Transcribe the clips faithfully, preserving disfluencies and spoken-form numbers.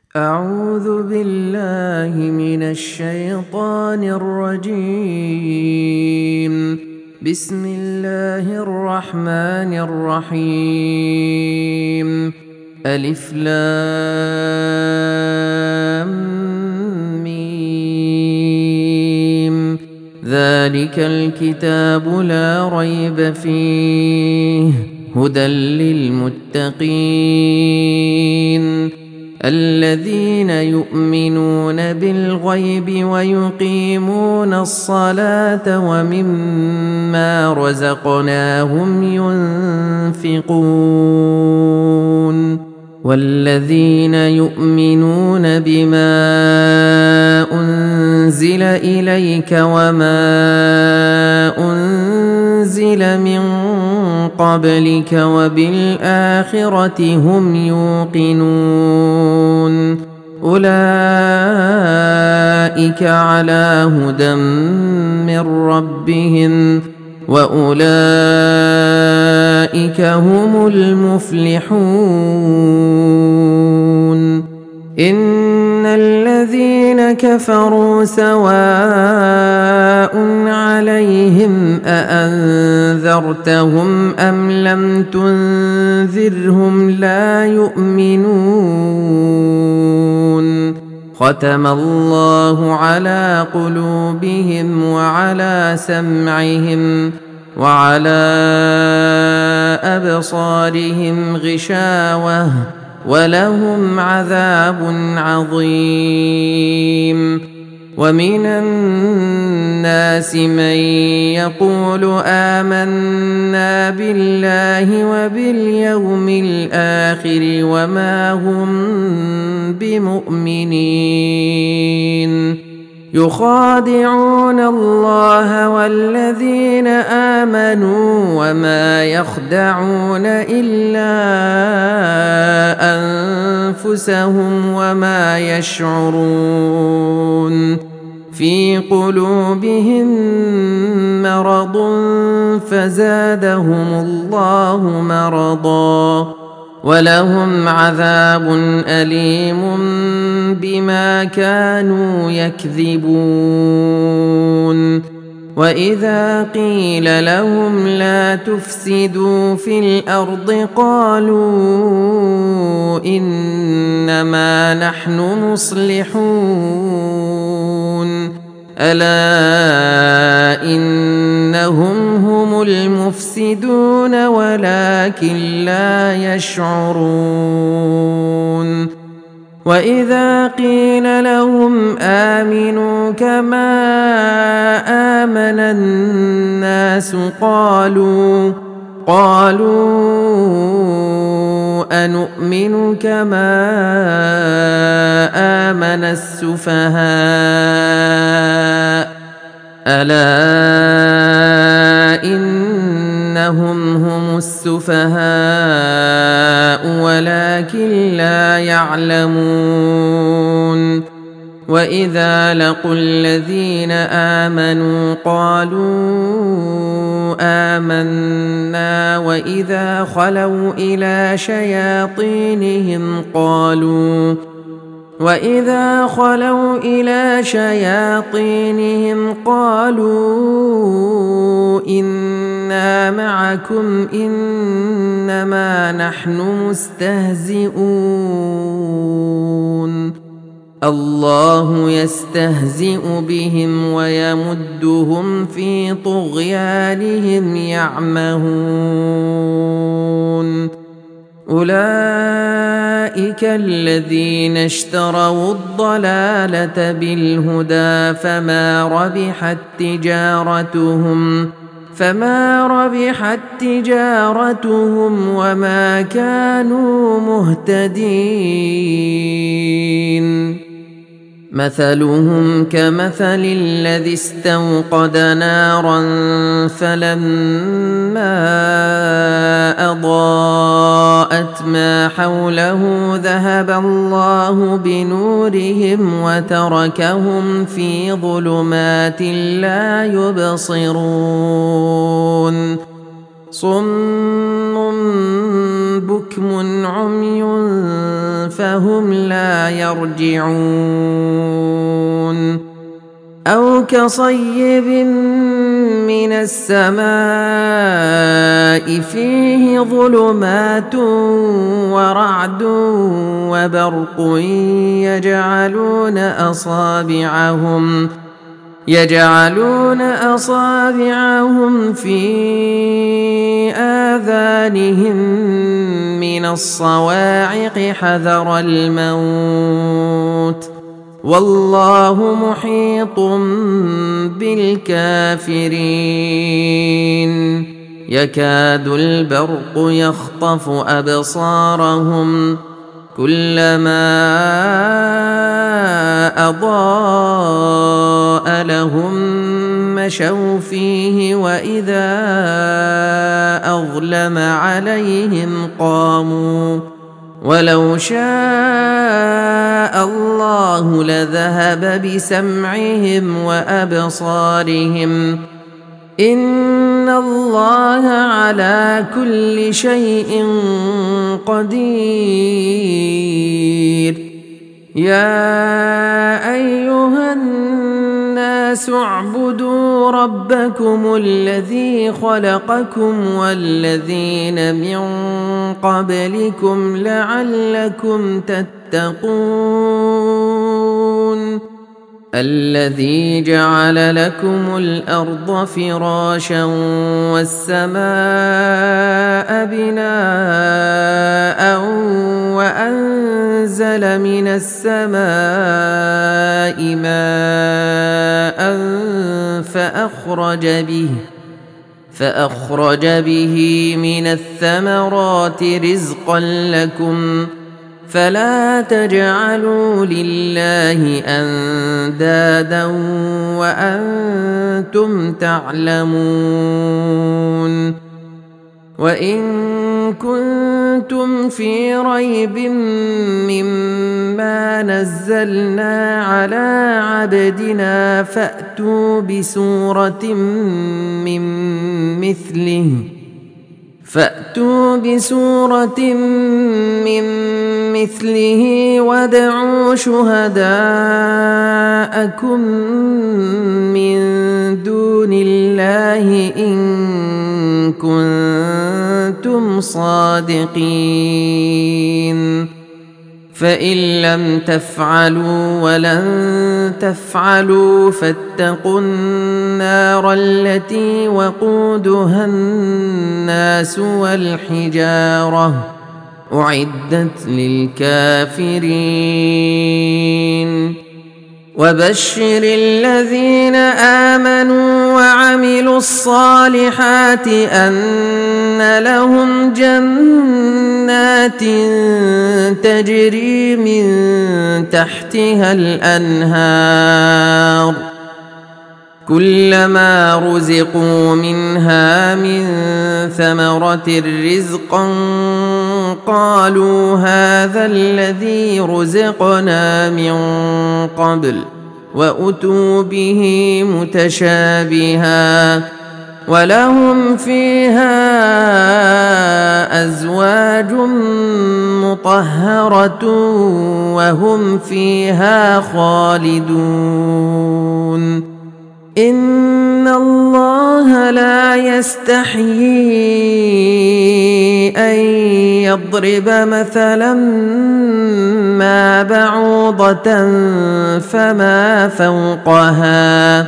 أعوذ بالله من الشيطان الرجيم. بسم الله الرحمن الرحيم. ألف لام ميم. ذلك الكتاب لا ريب فيه هدى للمتقين الذين يؤمنون بالغيب ويقيمون الصلاة ومما رزقناهم ينفقون والذين يؤمنون بما أنزل إليك وما أنزل من قبلك وبالآخرة هم يوقنون أولئك على هدى من ربهم وأولئك هم المفلحون. إن الذين كفروا سواء عليهم أأنذرتهم أم لم تنذرهم لا يؤمنون. ختم الله على قلوبهم وعلى سمعهم وعلى أبصارهم غشاوة ولهم عذاب عظيم. ومن الناس من يقول آمنا بالله وباليوم الآخر وما هم بمؤمنين. يخادعون الله والذين آمنوا وما يخدعون إلا أنفسهم وما يشعرون. في قلوبهم مرض فزادهم الله مرضا ولهم عذاب أليم بما كانوا يكذبون. وإذا قيل لهم لا تفسدوا في الأرض قالوا إنما نحن مصلحون ألا إنهم هم المفسدون ولكن لا يشعرون. وإذا قيل لهم آمنوا كما آمن الناس قالوا قالوا أنؤمن كما آمن السفهاء ألا إنهم هم السفهاء ولكن لا يعلمون. وإذا لقوا الذين آمنوا قالوا آمنا وإذا خلوا إلى شياطينهم قالوا وإذا خلوا إلى شياطينهم قالوا إنا معكم إنما نحن مستهزئون. الله يستهزئ بهم ويمدهم في طغيانهم يعمهون. أولئك الذين اشتروا الضلالة بالهدى فما ربحت تجارتهم فما ربحت تجارتهم وما كانوا مهتدين. مثلهم كمثل الذي استوقد نارا فلما أضاءت ما حوله ذهب الله بنورهم وتركهم في ظلمات لا يبصرون. صم بكم عمي فهم لا يرجعون أو كصيب من السماء فيه ظلمات ورعد وبرق يجعلون أصابعهم يجعلون أصابعهم في آذانهم من الصواعق حذر الموت والله محيط بالكافرين يكاد البرق يخطف أبصارهم كلما أضاء لهم مشوا فيه وإذا أظلم عليهم قاموا ولو شاء الله لذهب بسمعهم وأبصارهم إن الله على كل شيء قدير يا أيها الناس اعبدوا ربكم الذي خلقكم والذين من قبلكم لعلكم تتقون الذي جعل لكم الأرض فراشا والسماء بناء وأنزل من السماء ماء فأخرج به فأخرج به من الثمرات رزقا لكم فلا تجعلوا لله أندادا وأنتم تعلمون وإن كنتم في ريب مما نزلنا على عبدنا فأتوا بسورة من مثله فأتوا بسورة من مثله وادعوا شهداءكم من دون الله إن كنتم صادقين فإن لم تفعلوا ولن تفعلوا فاتقوا النار التي وقودها الناس والحجارة أعدت للكافرين وبشر الذين آمنوا وعملوا الصالحات أن لهم جنات تجري من تحتها الأنهار كلما رزقوا منها من ثمرة رزقا قالوا هذا الذي رزقنا من قبل وأتوا به متشابها ولهم فيها أزواج مطهرة وهم فيها خالدون إن الله لا يستحيي أن يضرب مثلا ما بعوضة فما فوقها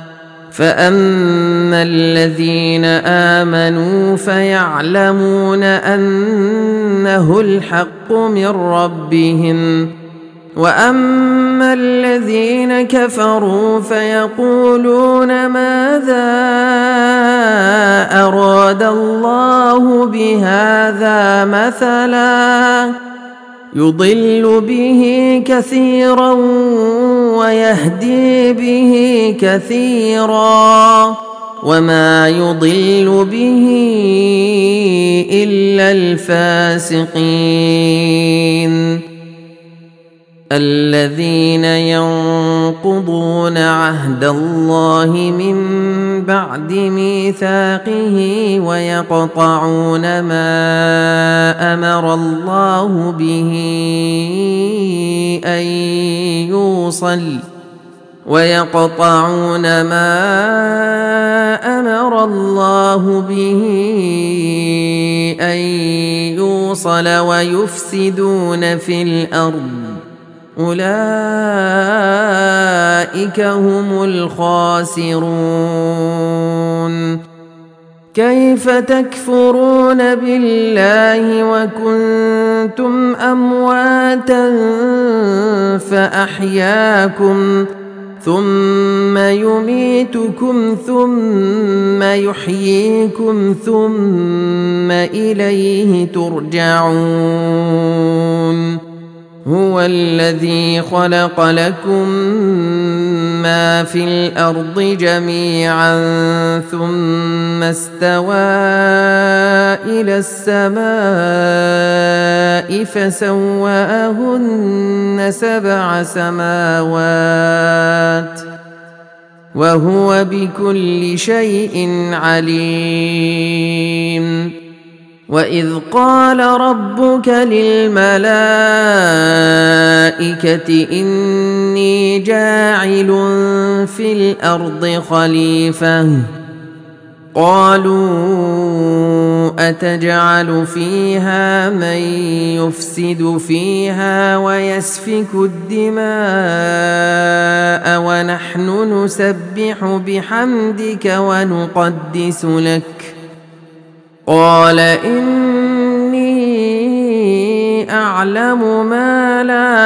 فأما الذين آمنوا فيعلمون أنه الحق من ربهم وأما الذين كفروا فيقولون ماذا أراد الله بهذا مثلا يضل به كثيرا ويهدي به كثيرا وما يضل به إلا الفاسقين الذين ينقضون عهد الله من بعد ميثاقه ويقطعون ما أمر الله به أن يوصل ويقطعون ما أمر الله به أن يوصل ويفسدون في الأرض أولئك هم الخاسرون. كيف تكفرون بالله وكنتم أمواتا فأحياكم ثم يميتكم ثم يحييكم ثم إليه ترجعون. هو الذي خلق لكم ما في الأرض جميعا ثم استوى إلى السماء فسواهن سبع سماوات وهو بكل شيء عليم. وإذ قال ربك للملائكة إني جاعل في الأرض خليفة قالوا أتجعل فيها من يفسد فيها ويسفك الدماء ونحن نسبح بحمدك ونقدس لك قال إني أعلم ما لا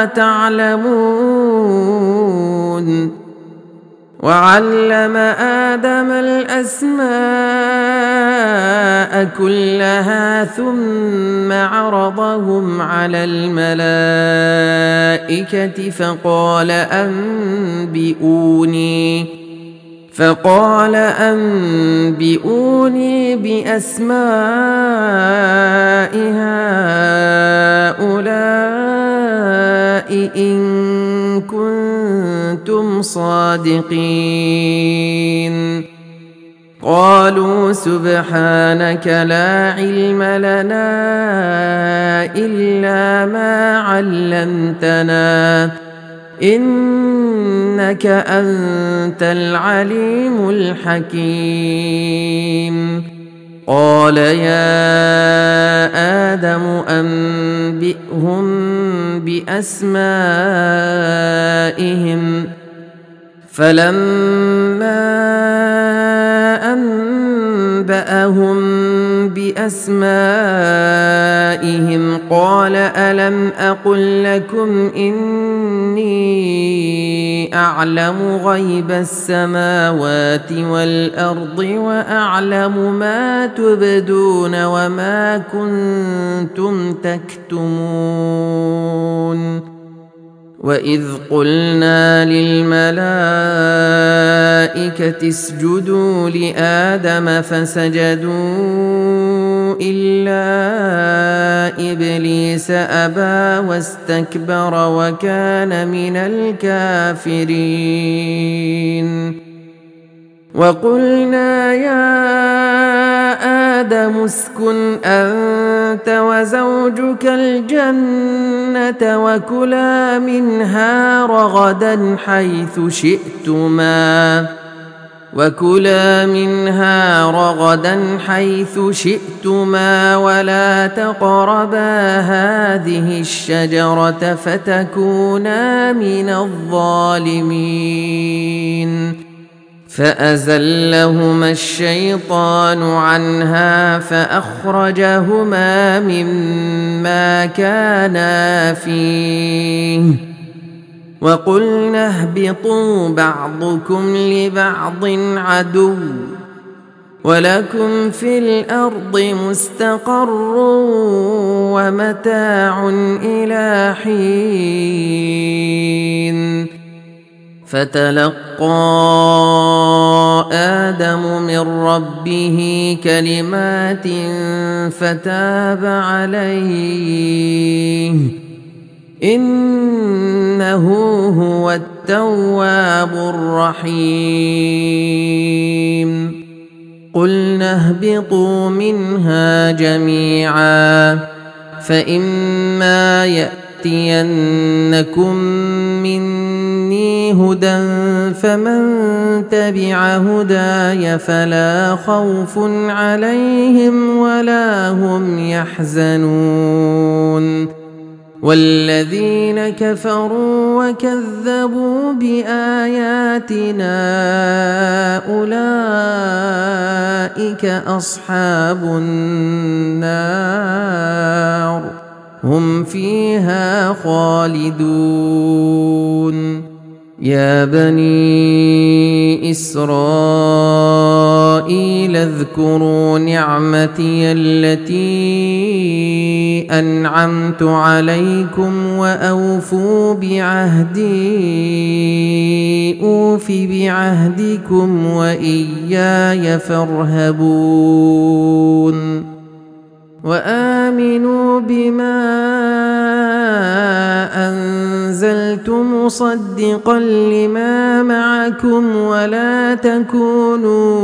تعلمون. وعلم آدم الأسماء كلها ثم عرضهم على الملائكة فقال أنبئوني فقال أنبئوني بأسماء هؤلاء إن كنتم صادقين. قالوا سبحانك لا علم لنا إلا ما علمتنا إنك أنت العليم الحكيم. قال يا آدم أنبئهم بأسمائهم فلما أنبأهم بأسمائهم قال ألم أقل لكم إني أعلم غيب السماوات والأرض وأعلم ما تبدون وما كنتم تكتمون. وإذ قلنا للملائكة اسجدوا لآدم فسجدوا إلا إبليس أبى واستكبر وكان من الكافرين. وقلنا يا آدم اسكن أنت وزوجك الجنة وكلا منها رغدا حيث شئتما وكلا منها رغدا حيث شئتما ولا تقربا هذه الشجرة فتكونا من الظالمين. فأزلهما الشيطان عنها فأخرجهما مما كانا فيه وقلنا اهبطوا بعضكم لبعض عدو ولكم في الأرض مستقر ومتاع إلى حين. فتلقى آدم من ربه كلمات فتاب عليه إنه هو التواب الرحيم قلنا اهبطوا منها جميعا فإما يأتينكم مني هدى فمن تبع هداي فلا خوف عليهم ولا هم يحزنون والذين كفروا وكذبوا بآياتنا أولئك أصحاب النار هم فيها خالدون يا بني إسرائيل اذكروا نعمتي التي أنعمت عليكم وأوفوا بعهدي أوف بعهدكم وإياي فارهبون وآمنوا بما أنزلت مصدقا لما معكم ولا تكونوا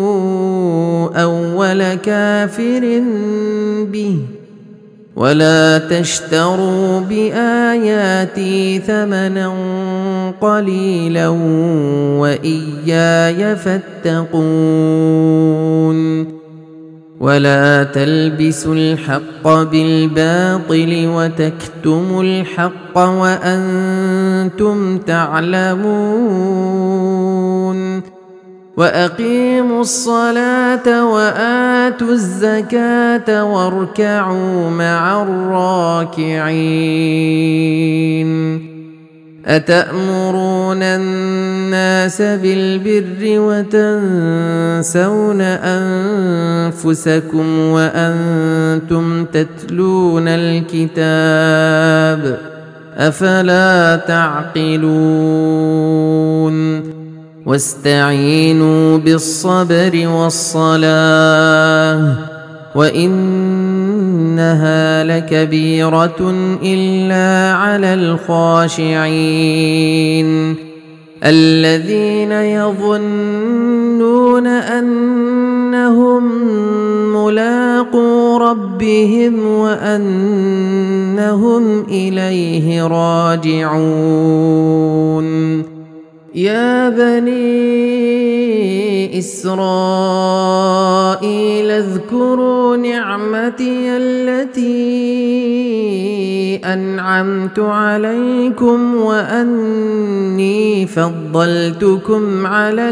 أول كافر به ولا تشتروا بآياتي ثمنا قليلا وإياي فاتقون ولا تلبسوا الحق بالباطل وتكتموا الحق وأنتم تعلمون وأقيموا الصلاة وآتوا الزكاة واركعوا مع الراكعين أتأمرون الناس بالبر وتنسون أنفسكم وأنتم تتلون الكتاب أفلا تعقلون واستعينوا بالصبر والصلاة وإنها لكبيرة إلا على الخاشعين الذين يظنون أنهم ملاقو ربهم وأنهم إليه راجعون يا بني إسرائيل اذكروا نعمتي التي أنعمت عليكم وأني فضلتكم على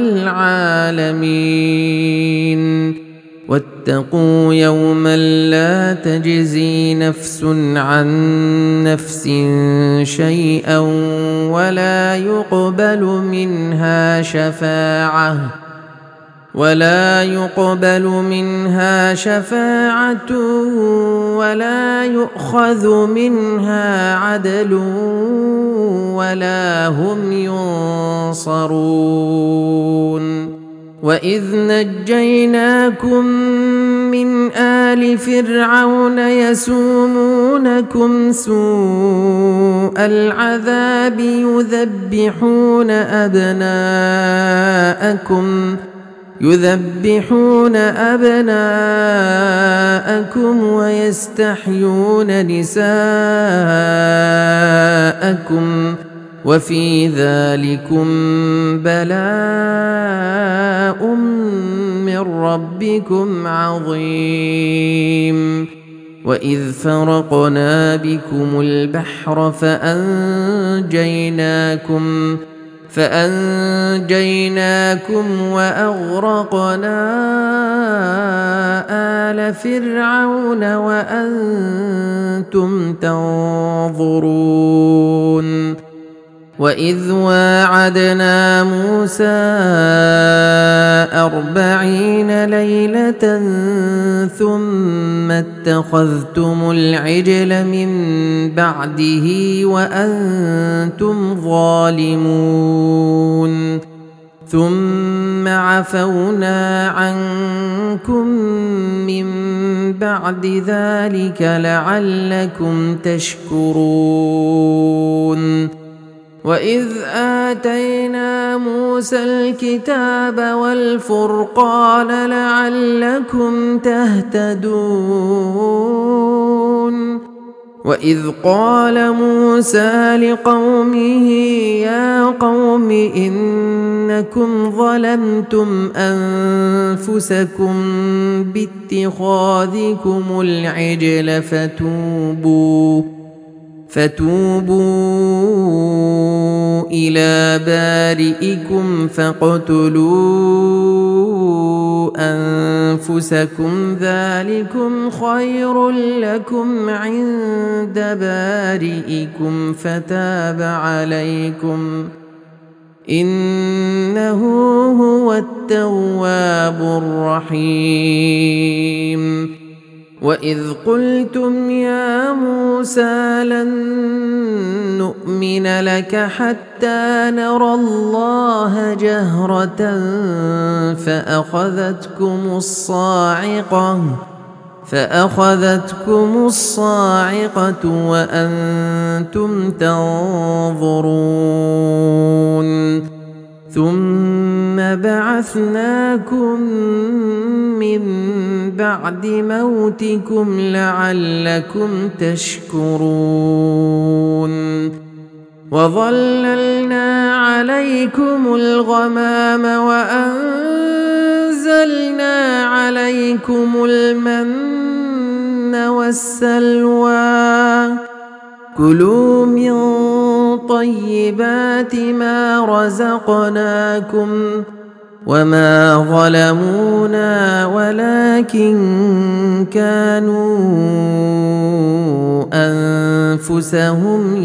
العالمين واتقوا يوما لا تجزي نفس عن نفس شيئا ولا يقبل منها شفاعة ولا يقبل منها شفاعة ولا يؤخذ منها عدل ولا هم ينصرون وإذ نجيناكم من آل فرعون يسومونكم سوء العذاب يذبحون أبناءكم يذبحون أبناءكم ويستحيون نساءكم وفي ذلكم بلاء من ربكم عظيم وإذ فرقنا بكم البحر فأنجيناكم فأنجيناكم وأغرقنا آل فرعون وأنتم تنظرون وإذ واعدنا موسى أربعين ليلة ثم اتخذتم العجل من بعده وأنتم ظالمون ثم عفونا عنكم من بعد ذلك لعلكم تشكرون وإذ آتينا موسى الكتاب والفرقان لعلكم تهتدون وإذ قال موسى لقومه يا قوم إنكم ظلمتم أنفسكم باتخاذكم العجل فتوبوا فتوبوا إلى بارئكم فاقتلوا أنفسكم ذلكم خير لكم عند بارئكم فتاب عليكم إنه هو التواب الرحيم وإذ قلتم يا موسى لن نؤمن لك حتى نرى الله جهرة فأخذتكم الصاعقة فأخذتكم الصاعقة وأنتم تنظرون ثم بعثناكم من بعد موتكم لعلكم تشكرون وظللنا عليكم الغمام وأنزلنا عليكم المن والسلوى كلوا من طيبات ما رزقناكم وما ظلمونا ولكن كانوا أنفسهم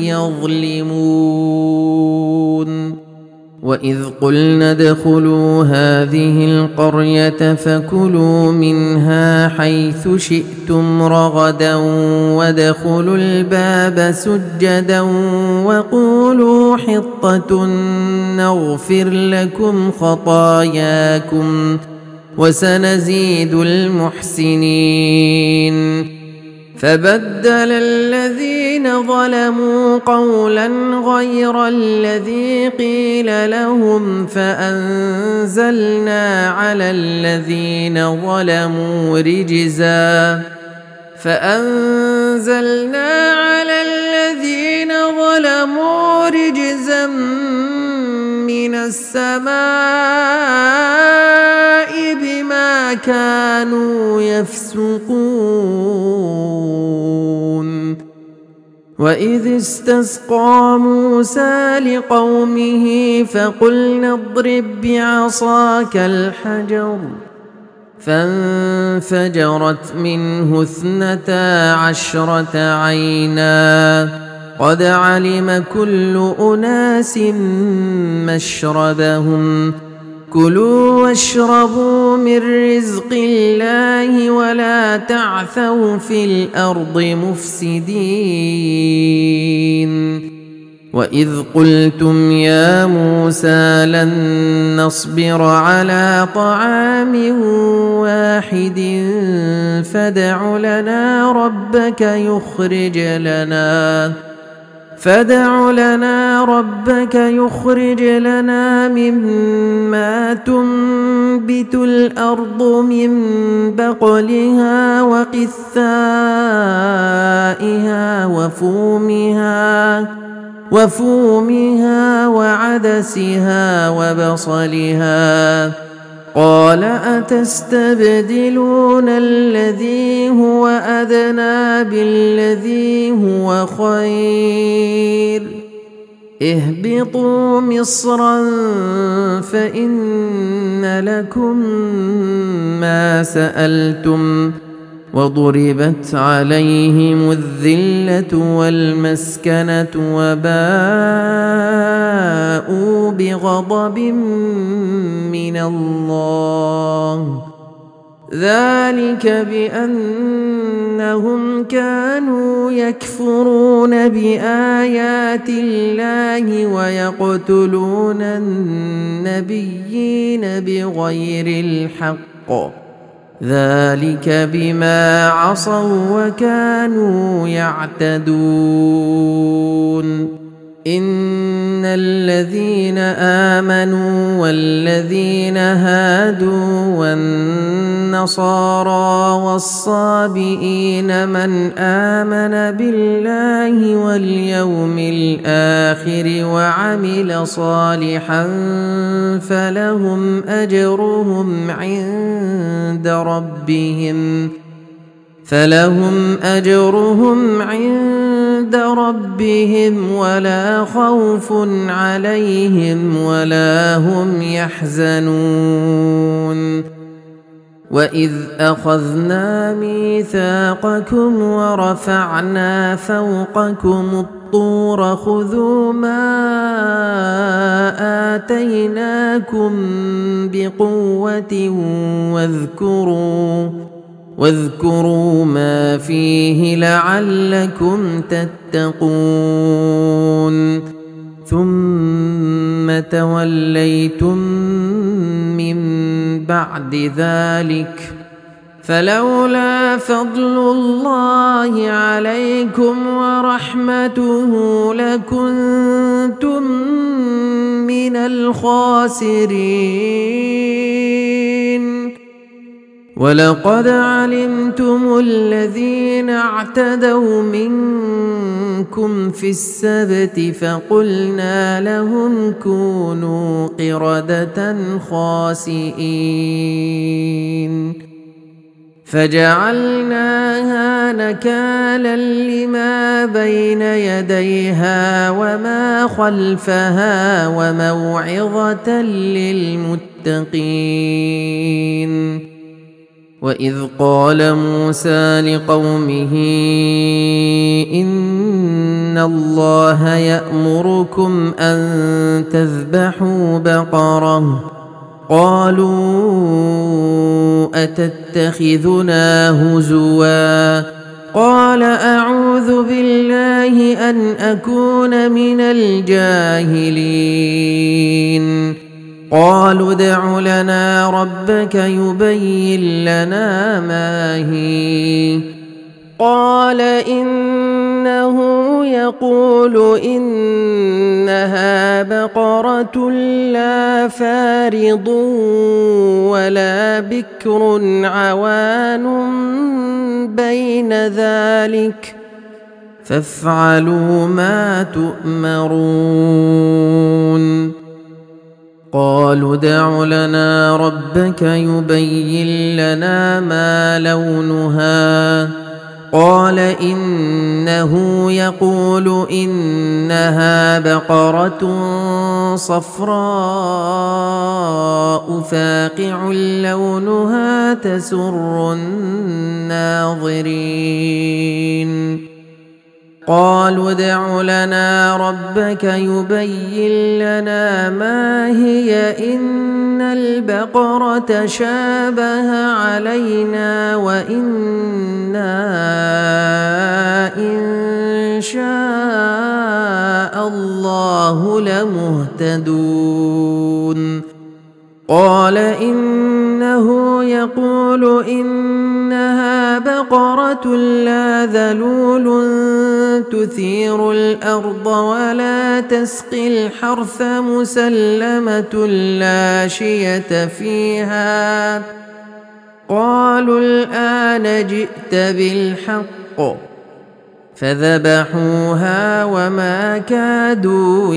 يظلمون وإذ قلنا ادخلوا هذه القرية فكلوا منها حيث شئتم رغدا وادخلوا الباب سجدا وقولوا حطة نغفر لكم خطاياكم وسنزيد المحسنين فبدل الذين ظلموا قولا غير الذي قيل لهم فأنزلنا على الذين ظلموا رجزا فأنزلنا على الذين ظلموا رجزا من السماء بما كانوا يفسقون وإذ استسقى موسى لقومه فقلنا اضرب بعصاك الحجر فانفجرت منه اثنتا عشرة عينا قد علم كل أناس مشربهم كلوا واشربوا من رزق الله ولا تعثوا في الأرض مفسدين وإذ قلتم يا موسى لن نصبر على طعام واحد فادع لنا ربك يخرج لنا فادع لنا ربك يخرج لنا مما تنبت الأرض من بقلها وقثائها وفومها وفومها وعدسها وبصلها قال أتستبدلون الذي هو أدنى بالذي هو خير اهبطوا مصرا فإن لكم ما سألتم وضربت عليهم الذلة والمسكنة وباءوا بغضب من الله ذلك بأنهم كانوا يكفرون بآيات الله ويقتلون النبيين بغير الحق ذلك بما عصوا وكانوا يعتدون إن الذين آمنوا والذين هادوا والنصارى والصابئين من آمن بالله واليوم الآخر وعمل صالحا فلهم أجرهم عند ربهم فلهم أجرهم عند ربهم ولا خوف عليهم ولا هم يحزنون وإذ أخذنا ميثاقكم ورفعنا فوقكم الطور خذوا ما آتيناكم بقوة واذكروا واذكروا ما فيه لعلكم تتقون ثم توليتم من بعد ذلك فلولا فضل الله عليكم ورحمته لكنتم من الخاسرين ولقد علمتم الذين اعتدوا منكم في السبت فقلنا لهم كونوا قردة خاسئين فجعلناها نكالا لما بين يديها وما خلفها وموعظة للمتقين وإذ قال موسى لقومه إن الله يأمركم أن تذبحوا بقرة قالوا أتتخذنا هزوا قال أعوذ بالله أن أكون من الجاهلين قالوا ادع لنا ربك يبين لنا ما هي قال إنه يقول إنها بقرة لا فارض ولا بكر عوان بين ذلك فافعلوا ما تؤمرون قالوا ادع لنا ربك يبين لنا ما لونها قال إنه يقول إنها بقرة صفراء فاقع لونها تسر الناظرين قالوا ادع لنا ربك يبين لنا ما هي إن البقرة شابه علينا وإنا إن شاء الله لمهتدون قال إنه يقول إنها بقرة لا ذلول تثير الأرض ولا تسقي الحرث مسلمة لا شية فيها قالوا الآن جئت بالحق فذبحوها وما كادوا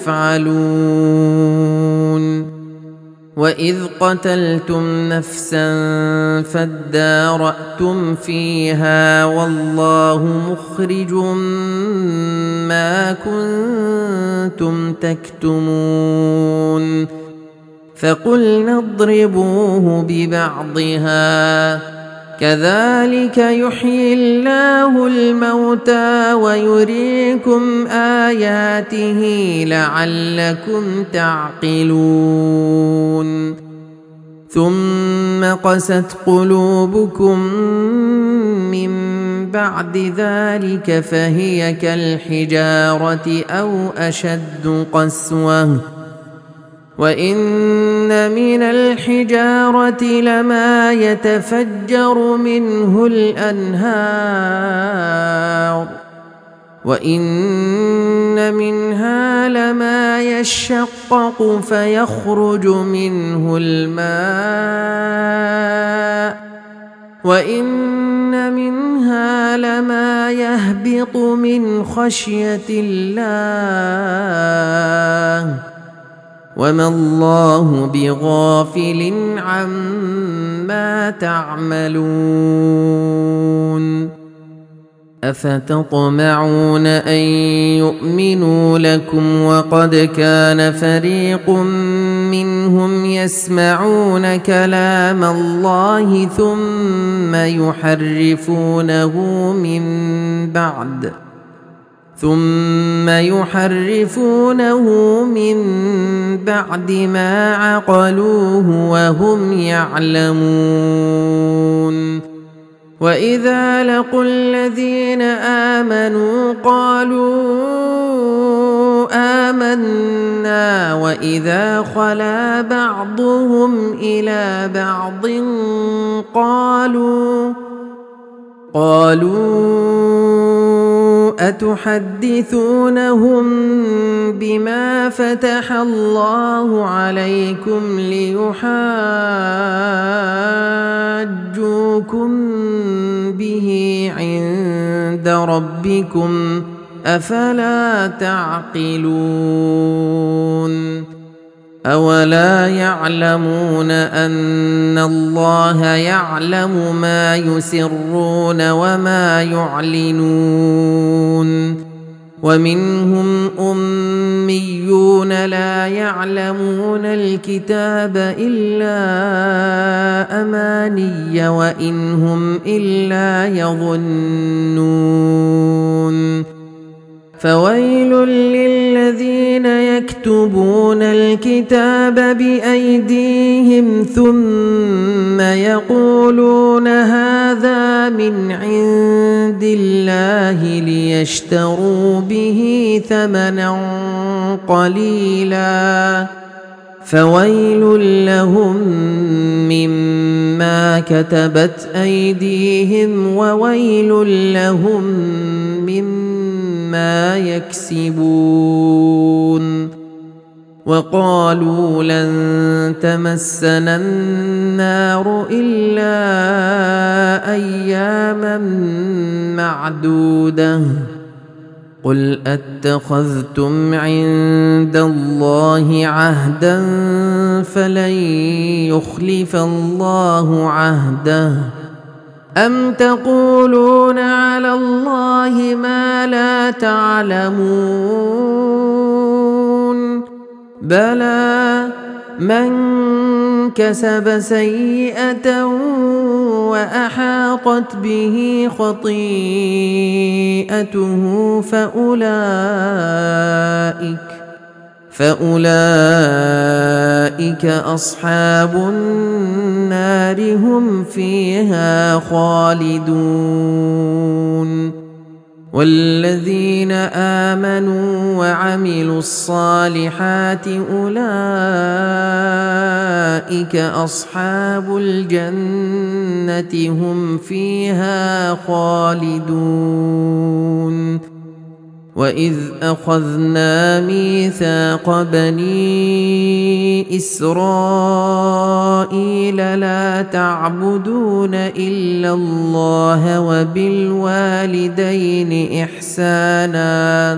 يفعلون وإذ قتلتم نفسا فادارأتم فيها والله مخرج ما كنتم تكتمون فقلنا اضربوه ببعضها كذلك يحيي الله الموتى ويريكم آياته لعلكم تعقلون ثم قست قلوبكم من بعد ذلك فهي كالحجارة أو أشد قسوة وإن من الحجارة لما يتفجر منه الأنهار وإن منها لما يشقق فيخرج منه الماء وإن منها لما يهبط من خشية الله وما الله بغافل عما تعملون أفتطمعون أن يؤمنوا لكم وقد كان فريق منهم يسمعون كلام الله ثم يحرفونه من بعد ثم يحرفونه من بعد ما عقلوه وهم يعلمون وإذا لقوا الذين آمنوا قالوا آمنا وإذا خلا بعضهم إلى بعض قالوا قالوا أتحدثونهم بما فتح الله عليكم ليحاجوكم به عند ربكم أفلا تعقلون أولا يعلمون أن الله يعلم ما يسرون وما يعلنون ومنهم أميون لا يعلمون الكتاب إلا أماني وإن هم إلا يظنون فويل للذين يكتبون الكتاب بأيديهم ثم يقولون هذا من عند الله ليشتروا به ثمنا قليلا فويل لهم مما كتبت أيديهم وويل لهم مما يكسبون وقالوا لن تمسنا النار إلا أياما معدودة قل أتخذتم عند الله عهدا فلن يخلف الله عهده أم تقولون على الله ما لا تعلمون بلى من كسب سيئة وأحاطت به خطيئته فأولئك فأولئك أصحاب النار هم فيها خالدون والذين آمنوا وعملوا الصالحات أولئك أصحاب الجنة هم فيها خالدون وإذ أخذنا ميثاق بني إسرائيل لا تعبدون إلا الله وبالوالدين إحسانا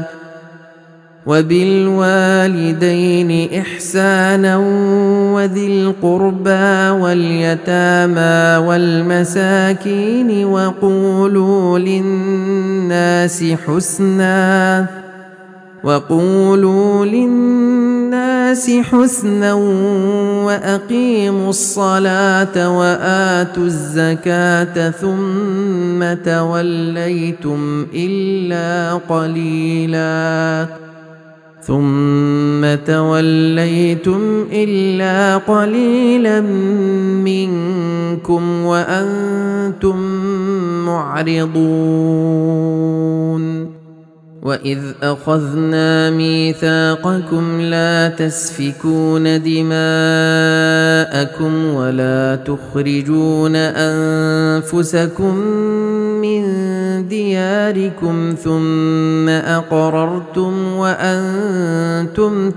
وبالوالدين إحسانا وذي القربى واليتامى والمساكين وقولوا للناس حسنا وقولوا للناس حسنا وأقيموا الصلاة وآتوا الزكاة ثم توليتم إلا قليلا ثم توليتم إلا قليلا منكم وأنتم معرضون وإذ أخذنا ميثاقكم لا تسفكون دماءكم ولا تخرجون أنفسكم من دياركم ثم أقررتم وأنتم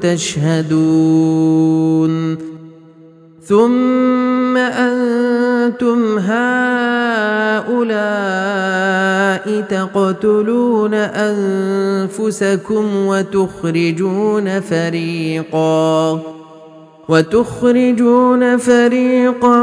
تشهدون ثم أنتم هؤلاء تقتلون أنفسكم وتخرجون فريقا وتخرجون فريقا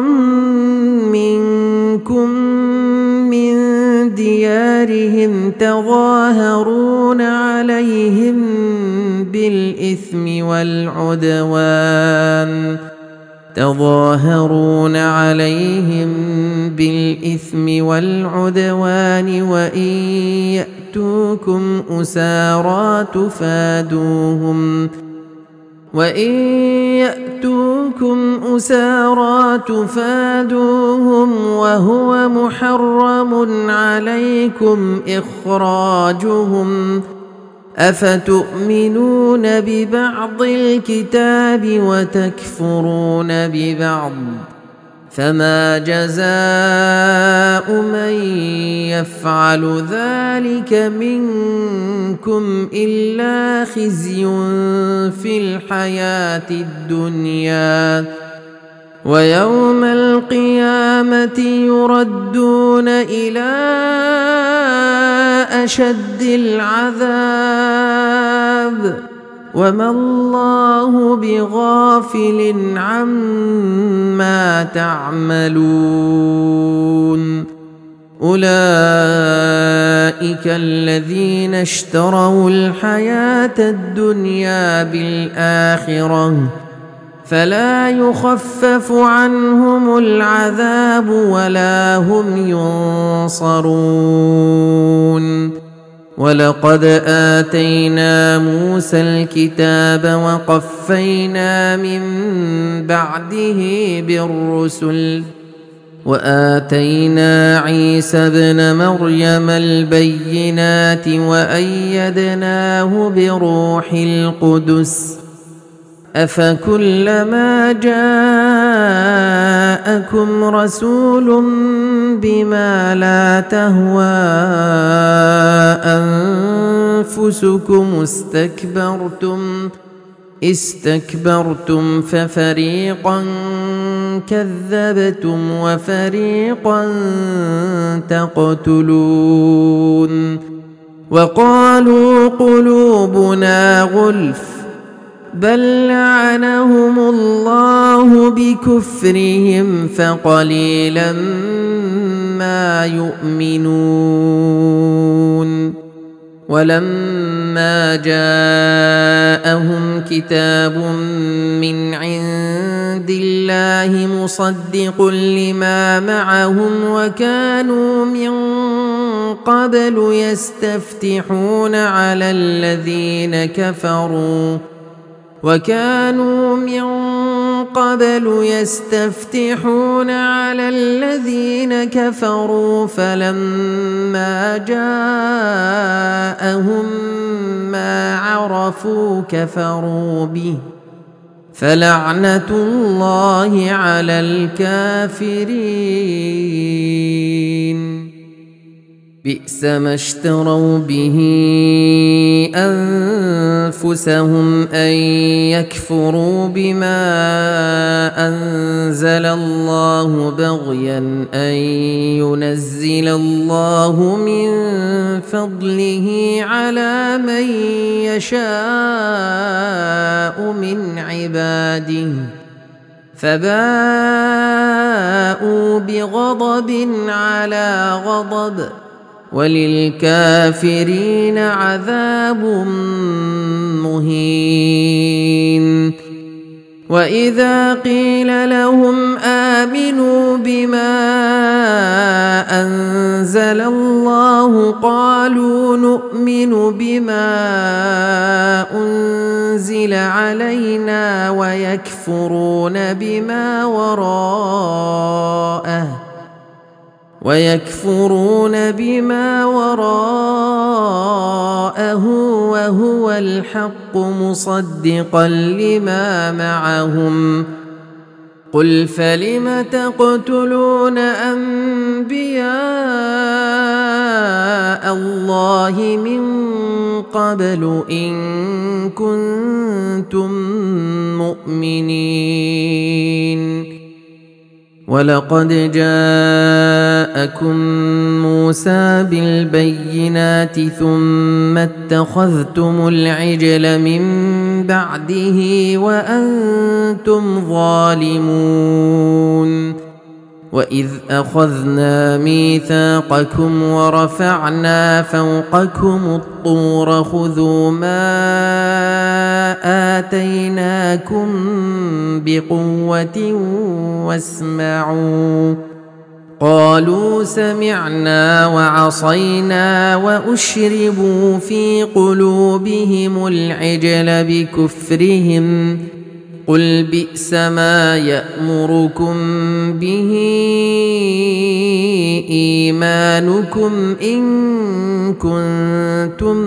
منكم من ديارهم تظاهرون عليهم بالإثم والعدوان تظاهرون عليهم بالإثم والعدوان وإن يأتوكم أسارى تفادوهم وإن يأتوكم أسارى تفادوهم وهو محرم عليكم إخراجهم أفتؤمنون ببعض الكتاب وتكفرون ببعض فما جزاء من يفعل ذلك منكم إلا خزي في الحياة الدنيا ويوم القيامة يردون إلى أشد العذاب وما الله بغافل عما تعملون أولئك الذين اشتروا الحياة الدنيا بالآخرة فلا يخفف عنهم العذاب ولا هم ينصرون ولقد آتينا موسى الكتاب وقفينا من بعده بالرسل وآتينا عيسى ابن مريم البينات وأيدناه بروح القدس أفكلما جاءكم رسول بما لا تهوى أنفسكم استكبرتم استكبرتم ففريقا كذبتم وفريقا تقتلون وقالوا قلوبنا غلف بل لعنهم الله بكفرهم فقليلا ما يؤمنون ولما جاءهم كتاب من عند الله مصدق لما معهم وكانوا من قبل يستفتحون على الذين كفروا وكانوا من قبل يستفتحون على الذين كفروا فلما جاءهم ما عرفوا كفروا به فلعنة الله على الكافرين بئس ما اشتروا به أنفسهم أن يكفروا بما أنزل الله بغيا أن ينزل الله من فضله على من يشاء من عباده فباءوا بغضب على غضب وللكافرين عذاب مهين وإذا قيل لهم آمنوا بما أنزل الله قالوا نؤمن بما أنزل علينا ويكفرون بما وراءه ويكفرون بما وراءه وراءه وهو الحق مصدقا لما معهم قل فلم تقتلون أنبياء الله من قبل إن كنتم مؤمنين ولقد جاءكم موسى بالبينات ثم اتخذتم العجل من بعده وأنتم ظالمون وإذ أخذنا ميثاقكم ورفعنا فوقكم الطور خذوا ما آتيناكم بقوة واسمعوا قالوا سمعنا وعصينا وأشربوا في قلوبهم العجل بكفرهم قل بئس ما يأمركم به إيمانكم إن كنتم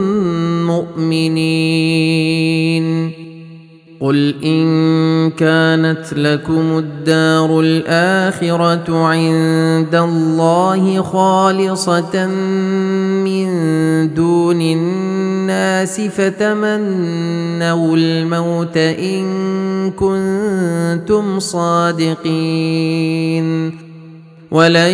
مؤمنين قل إن كانت لكم الدار الآخرة عند الله خالصة من دون الناس فتمنوا الموت إن كنتم صادقين ولن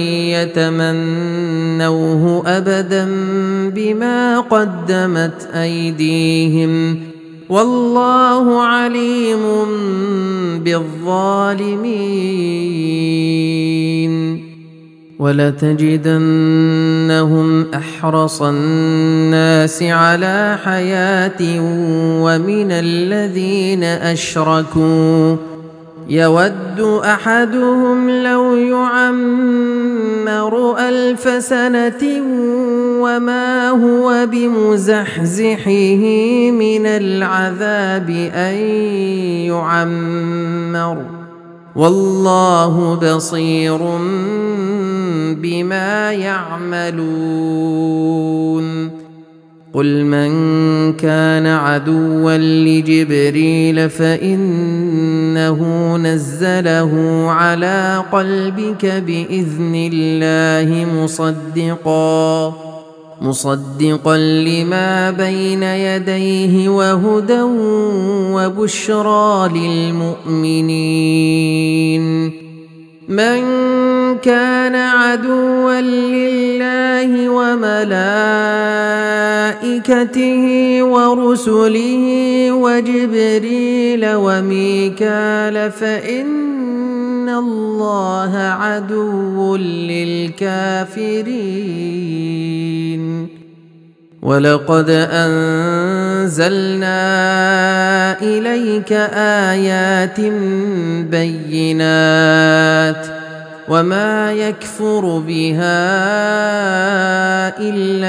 يتمنوه أبدا بما قدمت أيديهم والله عليم بالظالمين ولتجدنهم أحرص الناس على حياة ومن الذين أشركوا يود أحدهم لو يعمر ألف سنة وما هو بمزحزحه من العذاب أن يعمر والله بصير بما يعملون قل من كان عدوا لجبريل فإنه نزله على قلبك بإذن الله مصدقا مصدقا لما بين يديه وهدى وبشرى للمؤمنين من كان عدوا لله وملائكته ورسله وجبريل وميكال فإن الله عدو للكافرين ولقد أنزلنا إليك آيات بينات وما يكفر بها إلا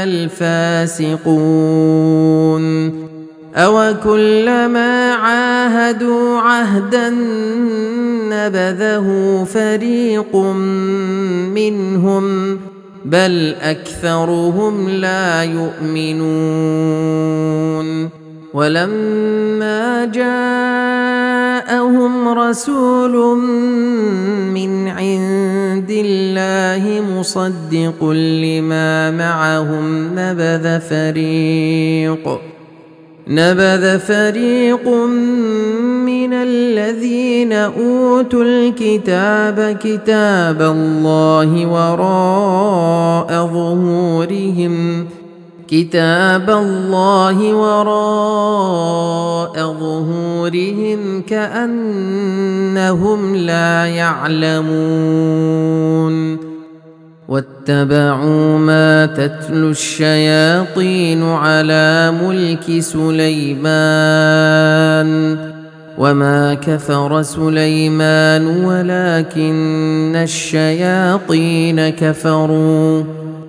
الفاسقون أوكلما عاهدوا عهدا نبذه فريق منهم بل أكثرهم لا يؤمنون ولما جاءهم رسول من عند الله مصدق لما معهم نبذ فريق نبذ فريق من الذين أوتوا الكتاب كتاب الله وراء ظهورهم كتاب الله وراء ظهورهم كأنهم لا يعلمون واتبعوا ما تتلو الشياطين على ملك سليمان وما كفر سليمان ولكن الشياطين كفروا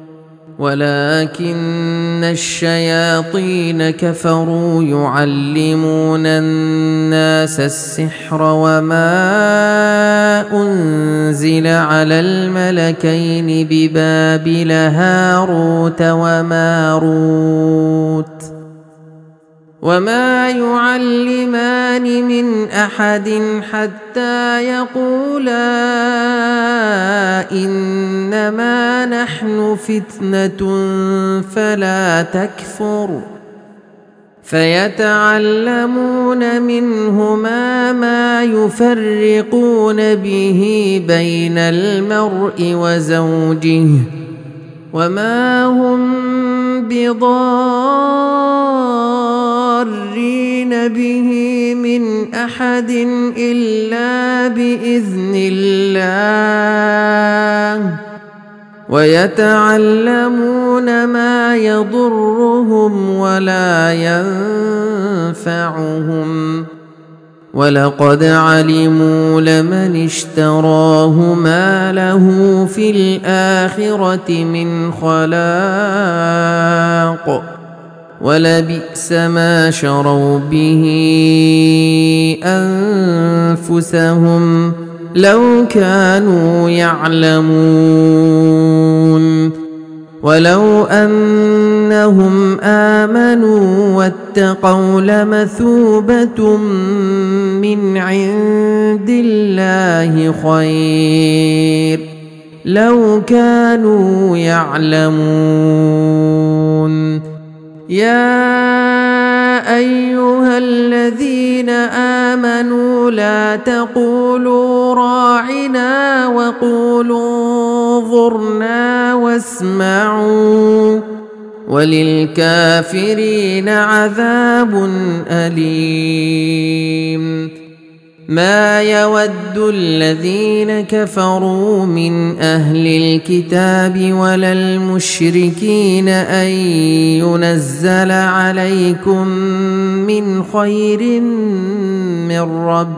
ولكن الشياطين كفروا يعلمون الناس السحر وما أنزل على الملكين ببابل هاروت وماروت وما يعلمان من أحد حتى يقولا إنما نحن فتنة فلا تكفر فيتعلمون منهما ما يفرقون به بين المرء وزوجه وما هم بضارين به من أحد إلا بإذن الله ويتعلمون ما يضرهم ولا ينفعهم ولقد علموا لمن اشتراه ما له في الآخرة من خلاق ولبئس ما شروا به أنفسهم لو كانوا يعلمون ولو أنهم آمنوا واتقوا لمثوبة من عند الله خير لو كانوا يعلمون يا أيها الذين آمنوا لا تقولوا راعنا وقولوا انظرنا واسمعوا وللكافرين عذاب أليم ما يود الذين كفروا من أهل الكتاب ولا المشركين أن ينزل عليكم من خير من ربكم